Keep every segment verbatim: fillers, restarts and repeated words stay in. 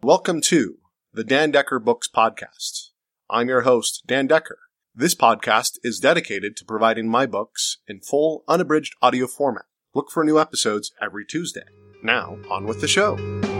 welcome to the Dan Decker Books Podcast. I'm your host, Dan Decker. This podcast is dedicated to providing my books in full, unabridged audio format. Look for new episodes every Tuesday. Now, on with the show.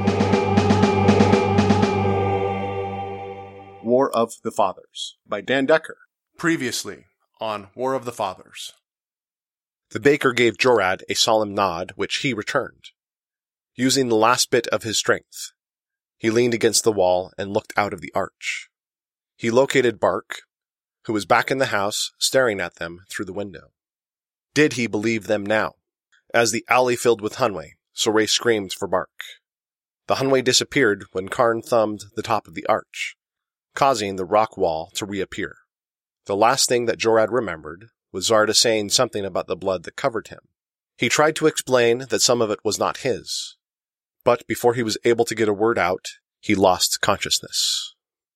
War of the Fathers by Dan Decker. Previously on War of the Fathers. The baker gave Jorad a solemn nod, which he returned. Using the last bit of his strength, he leaned against the wall and looked out of the arch. He located Bark, who was back in the house, staring at them through the window. Did he believe them now? As the alley filled with Hunway, Sorey screamed for Bark. The Hunway disappeared when Karn thumbed the top of the arch, causing the rock wall to reappear. The last thing that Jorad remembered was Zarda saying something about the blood that covered him. He tried to explain that some of it was not his, but before he was able to get a word out, he lost consciousness.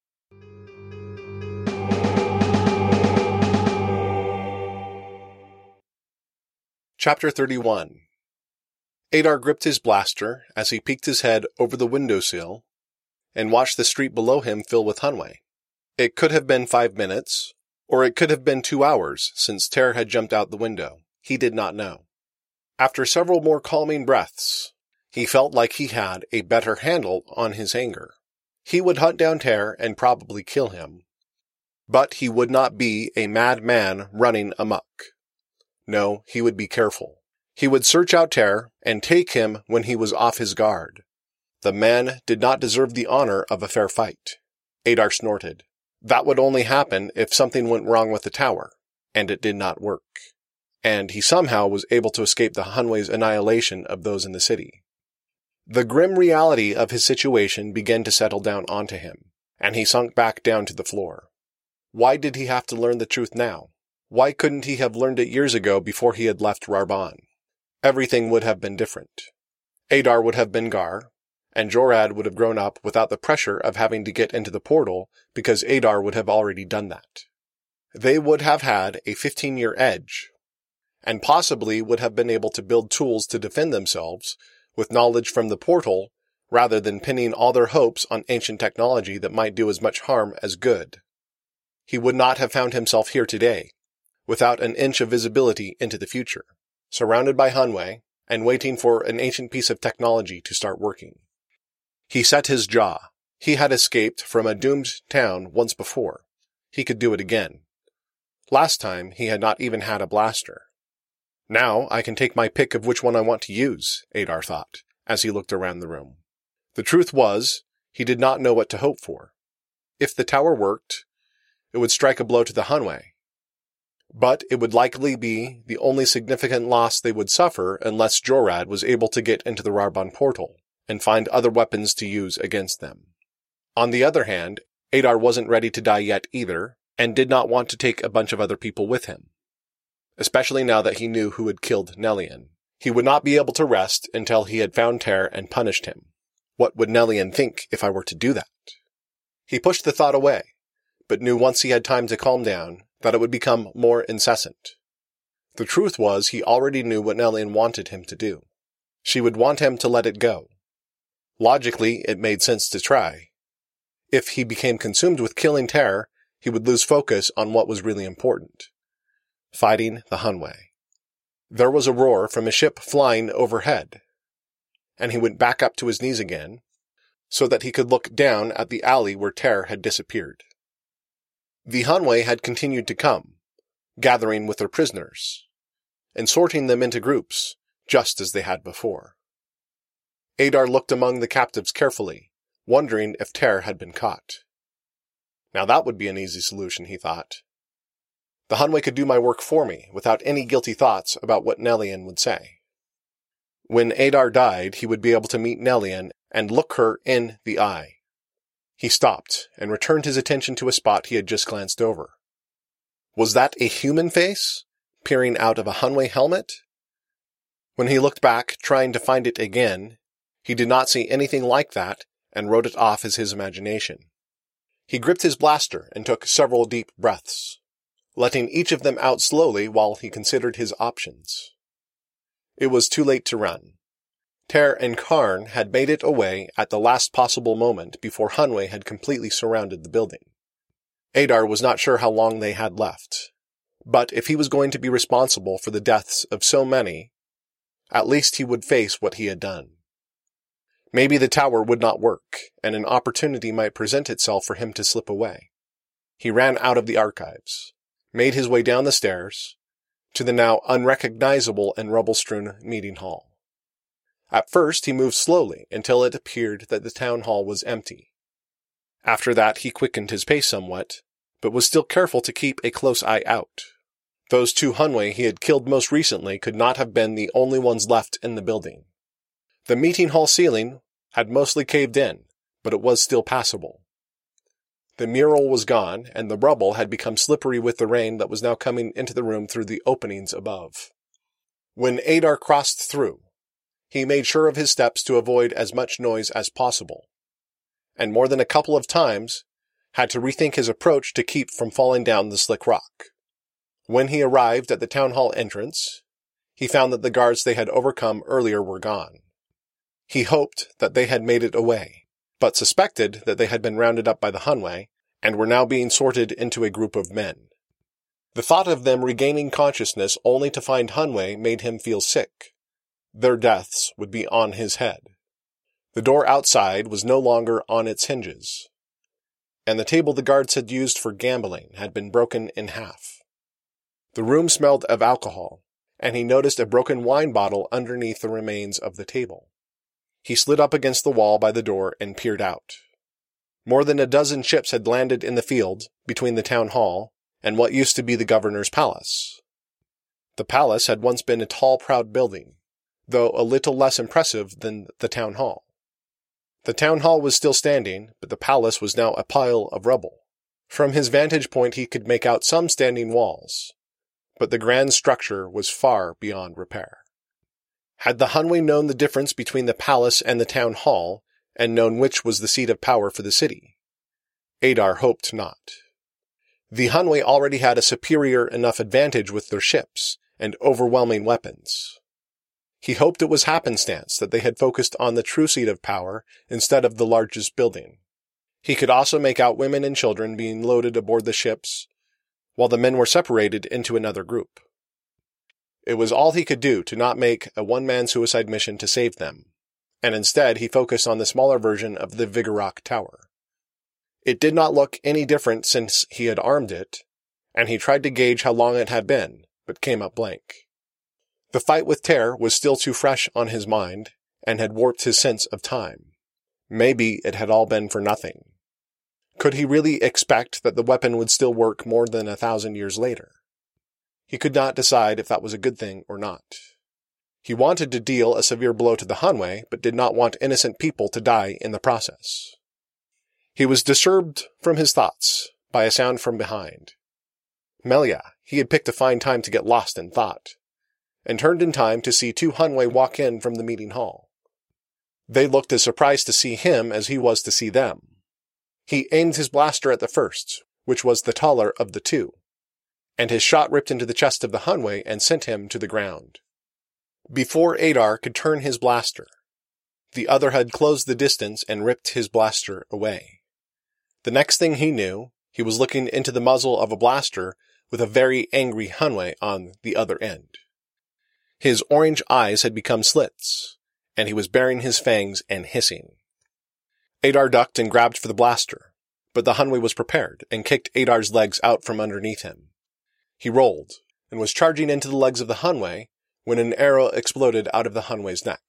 Chapter thirty-one. Adar gripped his blaster as he peeked his head over the windowsill and watched the street below him fill with Hunway. It could have been five minutes, or it could have been two hours since Terror had jumped out the window. He did not know. After several more calming breaths, he felt like he had a better handle on his anger. He would hunt down Terror and probably kill him. But he would not be a mad man running amok. No, he would be careful. He would search out Terror and take him when he was off his guard. The man did not deserve the honor of a fair fight. Adar snorted. That would only happen if something went wrong with the tower, and it did not work. And he somehow was able to escape the Hunway's annihilation of those in the city. The grim reality of his situation began to settle down onto him, and he sunk back down to the floor. Why did he have to learn the truth now? Why couldn't he have learned it years ago before he had left Rarban? Everything would have been different. Adar would have been Gar, and Jorad would have grown up without the pressure of having to get into the portal because Adar would have already done that. They would have had a fifteen-year edge, and possibly would have been able to build tools to defend themselves with knowledge from the portal rather than pinning all their hopes on ancient technology that might do as much harm as good. He would not have found himself here today, without an inch of visibility into the future, surrounded by Hunway and waiting for an ancient piece of technology to start working. He set his jaw. He had escaped from a doomed town once before. He could do it again. Last time, he had not even had a blaster. Now I can take my pick of which one I want to use, Adar thought, as he looked around the room. The truth was, he did not know what to hope for. If the tower worked, it would strike a blow to the Hunway. But it would likely be the only significant loss they would suffer unless Jorad was able to get into the Rarban portal and find other weapons to use against them. On the other hand, Adar wasn't ready to die yet either, and did not want to take a bunch of other people with him. Especially now that he knew who had killed Nellian. He would not be able to rest until he had found Terror and punished him. What would Nellian think if I were to do that? He pushed the thought away, but knew once he had time to calm down that it would become more incessant. The truth was he already knew what Nellian wanted him to do. She would want him to let it go. Logically, it made sense to try. If he became consumed with killing Terror, he would lose focus on what was really important. Fighting the Hunway. There was a roar from a ship flying overhead, and he went back up to his knees again, so that he could look down at the alley where Terror had disappeared. The Hunway had continued to come, gathering with their prisoners, and sorting them into groups, just as they had before. Adar looked among the captives carefully, wondering if Terror had been caught. Now that would be an easy solution, he thought. The Hunway could do my work for me, without any guilty thoughts about what Nellian would say. When Adar died, he would be able to meet Nellian and look her in the eye. He stopped and returned his attention to a spot he had just glanced over. Was that a human face, peering out of a Hunway helmet? When he looked back, trying to find it again, he did not see anything like that and wrote it off as his imagination. He gripped his blaster and took several deep breaths, letting each of them out slowly while he considered his options. It was too late to run. Ter and Karn had made it away at the last possible moment before Hunwë had completely surrounded the building. Adar was not sure how long they had left, but if he was going to be responsible for the deaths of so many, at least he would face what he had done. Maybe the tower would not work, and an opportunity might present itself for him to slip away. He ran out of the archives, made his way down the stairs, to the now unrecognizable and rubble-strewn meeting hall. At first he moved slowly until it appeared that the town hall was empty. After that he quickened his pace somewhat, but was still careful to keep a close eye out. Those two Hunwë he had killed most recently could not have been the only ones left in the building. The meeting hall ceiling had mostly caved in, but it was still passable. The mural was gone, and the rubble had become slippery with the rain that was now coming into the room through the openings above. When Adar crossed through, he made sure of his steps to avoid as much noise as possible, and more than a couple of times had to rethink his approach to keep from falling down the slick rock. When he arrived at the town hall entrance, he found that the guards they had overcome earlier were gone. He hoped that they had made it away, but suspected that they had been rounded up by the Hunwë and were now being sorted into a group of men. The thought of them regaining consciousness only to find Hunwë made him feel sick. Their deaths would be on his head. The door outside was no longer on its hinges, and the table the guards had used for gambling had been broken in half. The room smelled of alcohol, and he noticed a broken wine bottle underneath the remains of the table. He slid up against the wall by the door and peered out. More than a dozen ships had landed in the field between the town hall and what used to be the governor's palace. The palace had once been a tall, proud building, though a little less impressive than the town hall. The town hall was still standing, but the palace was now a pile of rubble. From his vantage point he could make out some standing walls, but the grand structure was far beyond repair. Had the Hunwë known the difference between the palace and the town hall, and known which was the seat of power for the city? Adar hoped not. The Hunwë already had a superior enough advantage with their ships and overwhelming weapons. He hoped it was happenstance that they had focused on the true seat of power instead of the largest building. He could also make out women and children being loaded aboard the ships, while the men were separated into another group. It was all he could do to not make a one-man suicide mission to save them, and instead he focused on the smaller version of the Vigorok Tower. It did not look any different since he had armed it, and he tried to gauge how long it had been, but came up blank. The fight with Ter was still too fresh on his mind, and had warped his sense of time. Maybe it had all been for nothing. Could he really expect that the weapon would still work more than a thousand years later? He could not decide if that was a good thing or not. He wanted to deal a severe blow to the Hunwë, but did not want innocent people to die in the process. He was disturbed from his thoughts by a sound from behind. Melia, he had picked a fine time to get lost in thought, and turned in time to see two Hunwë walk in from the meeting hall. They looked as surprised to see him as he was to see them. He aimed his blaster at the first, which was the taller of the two, and his shot ripped into the chest of the Hunwë and sent him to the ground. Before Adar could turn his blaster, the other had closed the distance and ripped his blaster away. The next thing he knew, he was looking into the muzzle of a blaster with a very angry Hunwë on the other end. His orange eyes had become slits, and he was baring his fangs and hissing. Adar ducked and grabbed for the blaster, but the Hunwë was prepared and kicked Adar's legs out from underneath him. He rolled, and was charging into the legs of the Hunwë when an arrow exploded out of the Hunwë's neck.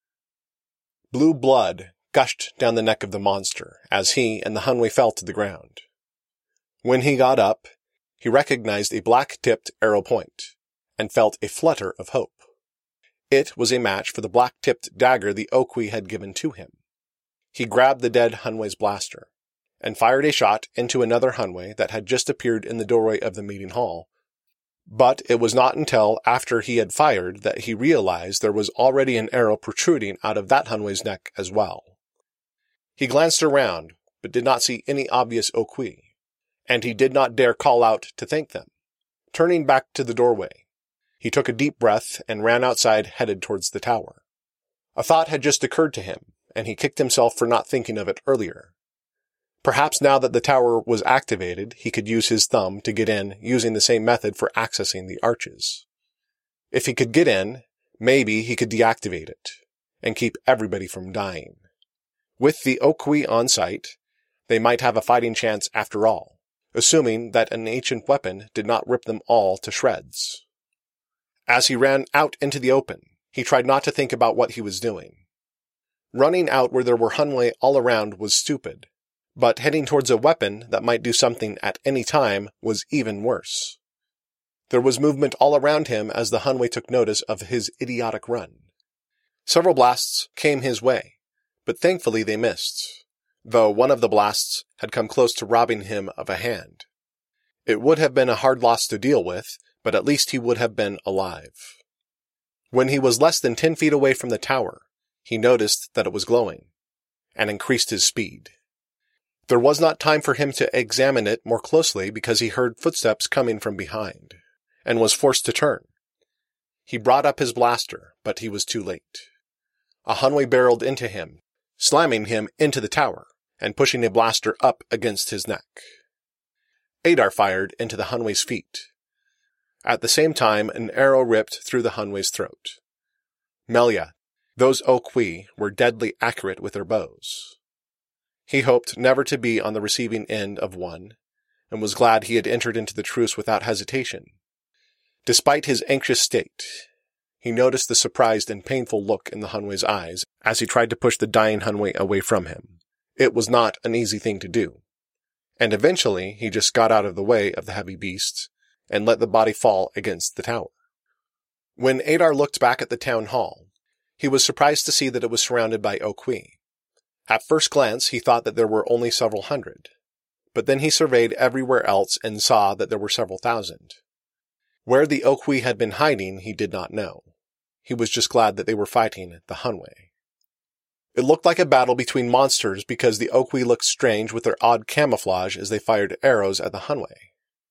Blue blood gushed down the neck of the monster as he and the Hunwë fell to the ground. When he got up, he recognized a black-tipped arrow point, and felt a flutter of hope. It was a match for the black-tipped dagger the Oqui had given to him. He grabbed the dead Hunwë's blaster, and fired a shot into another Hunwë that had just appeared in the doorway of the meeting hall. But it was not until after he had fired that he realized there was already an arrow protruding out of that Hunwë's neck as well. He glanced around, but did not see any obvious Oqui, and he did not dare call out to thank them. Turning back to the doorway, he took a deep breath and ran outside, headed towards the tower. A thought had just occurred to him, and he kicked himself for not thinking of it earlier. Perhaps now that the tower was activated, he could use his thumb to get in using the same method for accessing the arches. If he could get in, maybe he could deactivate it, and keep everybody from dying. With the Oqui on site, they might have a fighting chance after all, assuming that an ancient weapon did not rip them all to shreds. As he ran out into the open, he tried not to think about what he was doing. Running out where there were Hunway all around was stupid, but heading towards a weapon that might do something at any time was even worse. There was movement all around him as the Hunway took notice of his idiotic run. Several blasts came his way, but thankfully they missed, though one of the blasts had come close to robbing him of a hand. It would have been a hard loss to deal with, but at least he would have been alive. When he was less than ten feet away from the tower, he noticed that it was glowing, and increased his speed. There was not time for him to examine it more closely because he heard footsteps coming from behind, and was forced to turn. He brought up his blaster, but he was too late. A Hunway barreled into him, slamming him into the tower, and pushing a blaster up against his neck. Adar fired into the Hunway's feet. At the same time, an arrow ripped through the Hunway's throat. Melia, those Oqui were deadly accurate with their bows. He hoped never to be on the receiving end of one, and was glad he had entered into the truce without hesitation. Despite his anxious state, he noticed the surprised and painful look in the Hunway's eyes as he tried to push the dying Hunway away from him. It was not an easy thing to do, and eventually he just got out of the way of the heavy beasts and let the body fall against the tower. When Adar looked back at the town hall, he was surprised to see that it was surrounded by Oqui. At first glance, he thought that there were only several hundred, but then he surveyed everywhere else and saw that there were several thousand. Where the Oqui had been hiding, he did not know. He was just glad that they were fighting the Hunway. It looked like a battle between monsters because the Oqui looked strange with their odd camouflage as they fired arrows at the Hunway.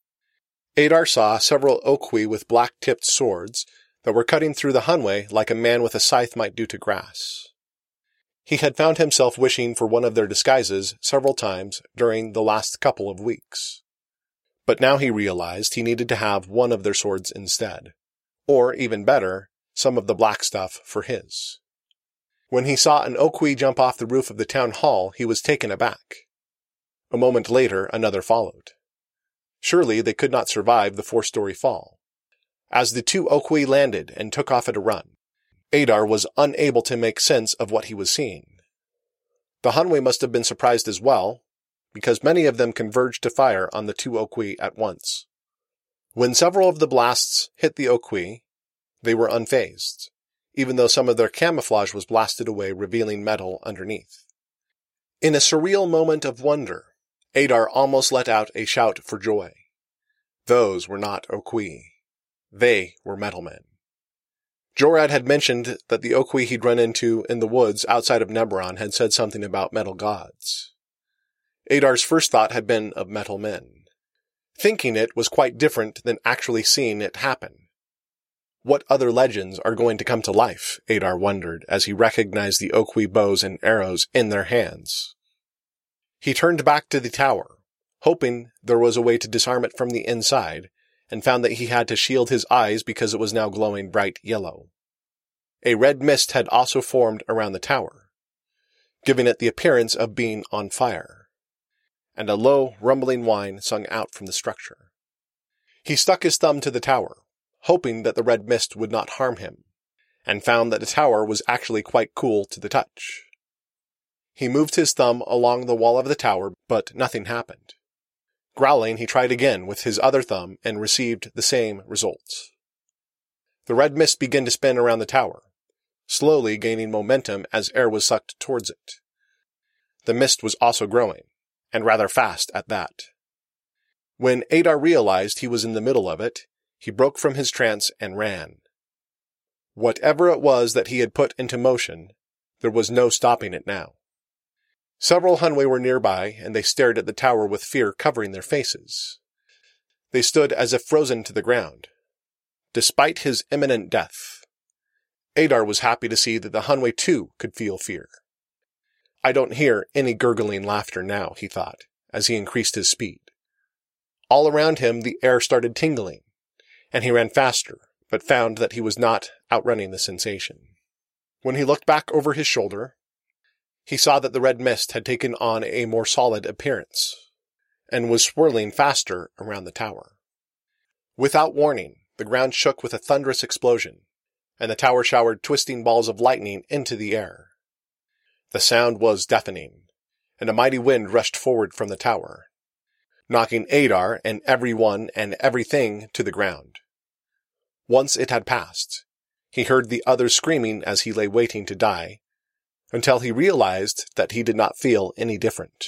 Adar saw several Oqui with black-tipped swords that were cutting through the Hunway like a man with a scythe might do to grass. He had found himself wishing for one of their disguises several times during the last couple of weeks. But now he realized he needed to have one of their swords instead, or, even better, some of the black stuff for his. When he saw an Oqui jump off the roof of the town hall, he was taken aback. A moment later, another followed. Surely they could not survive the four-story fall. As the two Oqui landed and took off at a run, Adar was unable to make sense of what he was seeing. The Hunway must have been surprised as well, because many of them converged to fire on the two Oqui at once. When several of the blasts hit the Oqui, they were unfazed, even though some of their camouflage was blasted away, revealing metal underneath. In a surreal moment of wonder, Adar almost let out a shout for joy. Those were not Oqui. They were metal men. Jorad had mentioned that the Oqui he'd run into in the woods outside of Nebron had said something about metal gods. Adar's first thought had been of metal men. Thinking it was quite different than actually seeing it happen. What other legends are going to come to life, Adar wondered as he recognized the Oqui bows and arrows in their hands. He turned back to the tower, hoping there was a way to disarm it from the inside, and found that he had to shield his eyes because it was now glowing bright yellow. A red mist had also formed around the tower, giving it the appearance of being on fire, and a low, rumbling whine sung out from the structure. He stuck his thumb to the tower, hoping that the red mist would not harm him, and found that the tower was actually quite cool to the touch. He moved his thumb along the wall of the tower, but nothing happened. Growling, he tried again with his other thumb and received the same results. The red mist began to spin around the tower, slowly gaining momentum as air was sucked towards it. The mist was also growing, and rather fast at that. When Adar realized he was in the middle of it, he broke from his trance and ran. Whatever it was that he had put into motion, there was no stopping it now. Several Hunway were nearby, and they stared at the tower with fear covering their faces. They stood as if frozen to the ground. Despite his imminent death, Adar was happy to see that the Hunway too could feel fear. I don't hear any gurgling laughter now, he thought, as he increased his speed. All around him the air started tingling, and he ran faster, but found that he was not outrunning the sensation. When he looked back over his shoulder, he saw that the red mist had taken on a more solid appearance, and was swirling faster around the tower. Without warning, the ground shook with a thunderous explosion, and the tower showered twisting balls of lightning into the air. The sound was deafening, and a mighty wind rushed forward from the tower, knocking Adar and everyone and everything to the ground. Once it had passed, he heard the others screaming as he lay waiting to die, until he realized that he did not feel any different.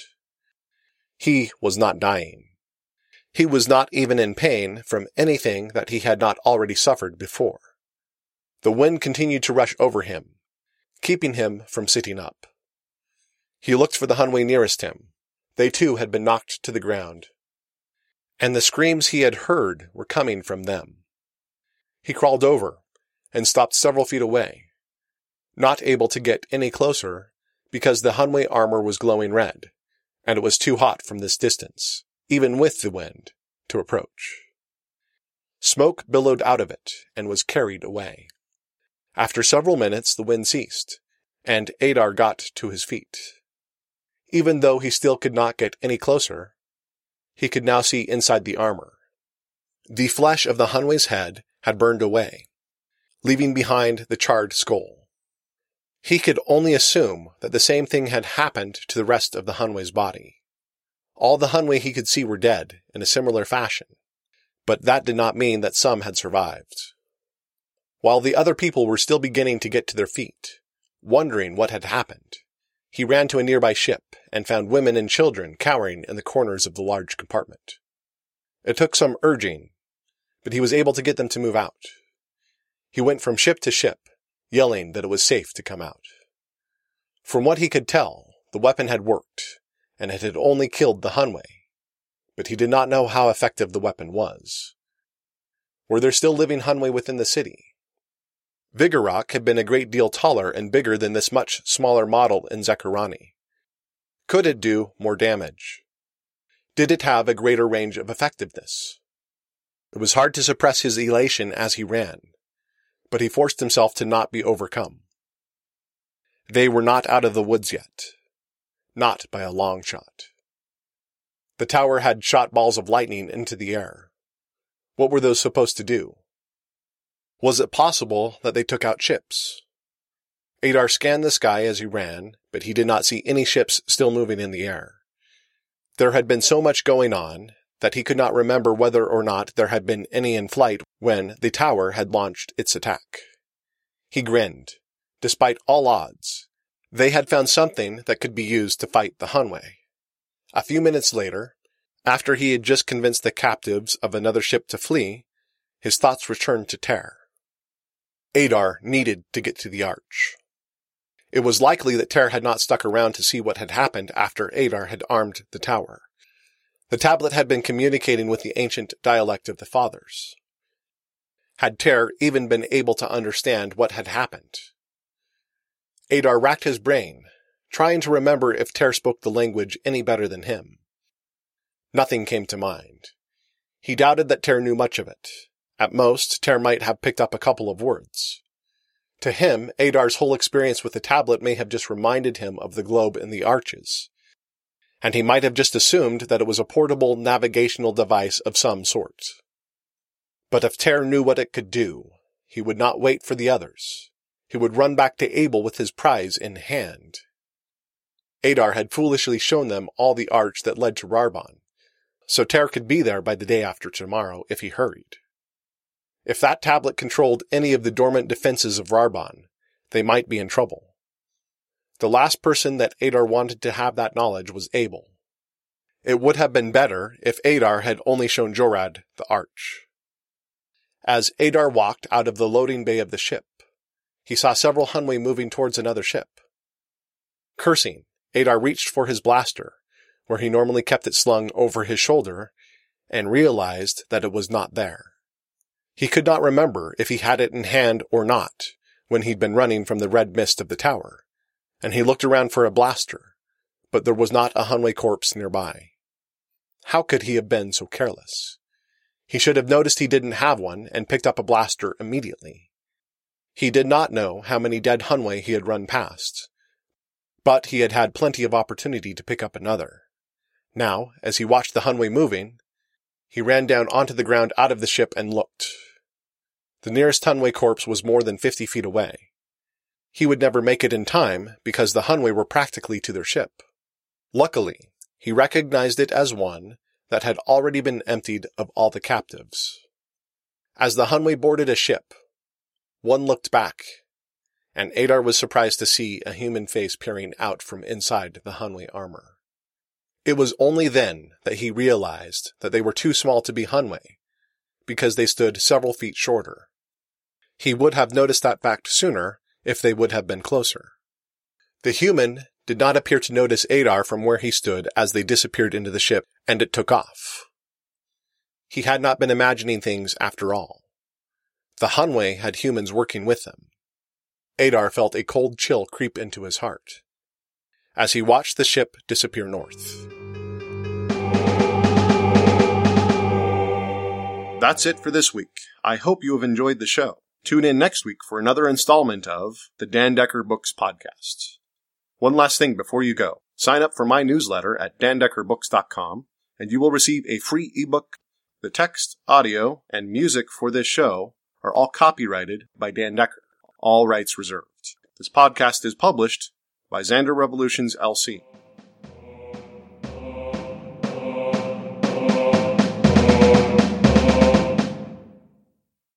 He was not dying. He was not even in pain from anything that he had not already suffered before. The wind continued to rush over him, keeping him from sitting up. He looked for the Hunway nearest him. They too had been knocked to the ground, and the screams he had heard were coming from them. He crawled over and stopped several feet away, not able to get any closer because the Hunway armor was glowing red, and it was too hot from this distance, even with the wind, to approach. Smoke billowed out of it and was carried away. After several minutes the wind ceased, and Adar got to his feet. Even though he still could not get any closer, he could now see inside the armor. The flesh of the Hunway's head had burned away, leaving behind the charred skull. He could only assume that the same thing had happened to the rest of the Hunway's body. All the Hunway he could see were dead in a similar fashion, but that did not mean that some had survived. While the other people were still beginning to get to their feet, wondering what had happened, he ran to a nearby ship and found women and children cowering in the corners of the large compartment. It took some urging, but he was able to get them to move out. He went from ship to ship, yelling that it was safe to come out. From what he could tell, the weapon had worked, and it had only killed the Hunway, but he did not know how effective the weapon was. Were there still living Hunway within the city? Vigorok had been a great deal taller and bigger than this much smaller model in Zekarani. Could it do more damage? Did it have a greater range of effectiveness? It was hard to suppress his elation as he ran, but he forced himself to not be overcome. They were not out of the woods yet. Not by a long shot. The tower had shot balls of lightning into the air. What were those supposed to do? Was it possible that they took out ships? Adar scanned the sky as he ran, but he did not see any ships still moving in the air. There had been so much going on that he could not remember whether or not there had been any in flight when the tower had launched its attack. He grinned. Despite all odds, they had found something that could be used to fight the Hunway. A few minutes later, after he had just convinced the captives of another ship to flee, his thoughts returned to Ter. Adar needed to get to the arch. It was likely that Ter had not stuck around to see what had happened after Adar had armed the tower. The tablet had been communicating with the ancient dialect of the Fathers. Had Ter even been able to understand what had happened? Adar racked his brain, trying to remember if Ter spoke the language any better than him. Nothing came to mind. He doubted that Ter knew much of it. At most, Ter might have picked up a couple of words. To him, Adar's whole experience with the tablet may have just reminded him of the globe in the arches, and he might have just assumed that it was a portable navigational device of some sort. But if Ter knew what it could do, he would not wait for the others. He would run back to Abel with his prize in hand. Adar had foolishly shown them all the arch that led to Rarban, so Ter could be there by the day after tomorrow if he hurried. If that tablet controlled any of the dormant defenses of Rarban, they might be in trouble. The last person that Adar wanted to have that knowledge was Abel. It would have been better if Adar had only shown Jorad the arch. As Adar walked out of the loading bay of the ship, he saw several Hunway moving towards another ship. Cursing, Adar reached for his blaster, where he normally kept it slung over his shoulder, and realized that it was not there. He could not remember if he had it in hand or not when he'd been running from the red mist of the tower, and he looked around for a blaster, but there was not a Hunway corpse nearby. How could he have been so careless? He should have noticed he didn't have one and picked up a blaster immediately. He did not know how many dead Hunway he had run past, but he had had plenty of opportunity to pick up another. Now, as he watched the Hunway moving, he ran down onto the ground out of the ship and looked. The nearest Hunway corpse was more than fifty feet away. He would never make it in time because the Hunway were practically to their ship. Luckily, he recognized it as one that had already been emptied of all the captives. As the Hunway boarded a ship, one looked back, and Adar was surprised to see a human face peering out from inside the Hunway armor. It was only then that he realized that they were too small to be Hunway, because they stood several feet shorter. He would have noticed that fact sooner if they would have been closer. The human did not appear to notice Adar from where he stood as they disappeared into the ship, and it took off. He had not been imagining things after all. The Hunway had humans working with them. Adar felt a cold chill creep into his heart as he watched the ship disappear north. That's it for this week. I hope you have enjoyed the show. Tune in next week for another installment of the Dan Decker Books Podcast. One last thing before you go. Sign up for my newsletter at dan decker books dot com, and you will receive a free ebook. The text, audio, and music for this show are all copyrighted by Dan Decker. All rights reserved. This podcast is published by Xander Revolutions, L C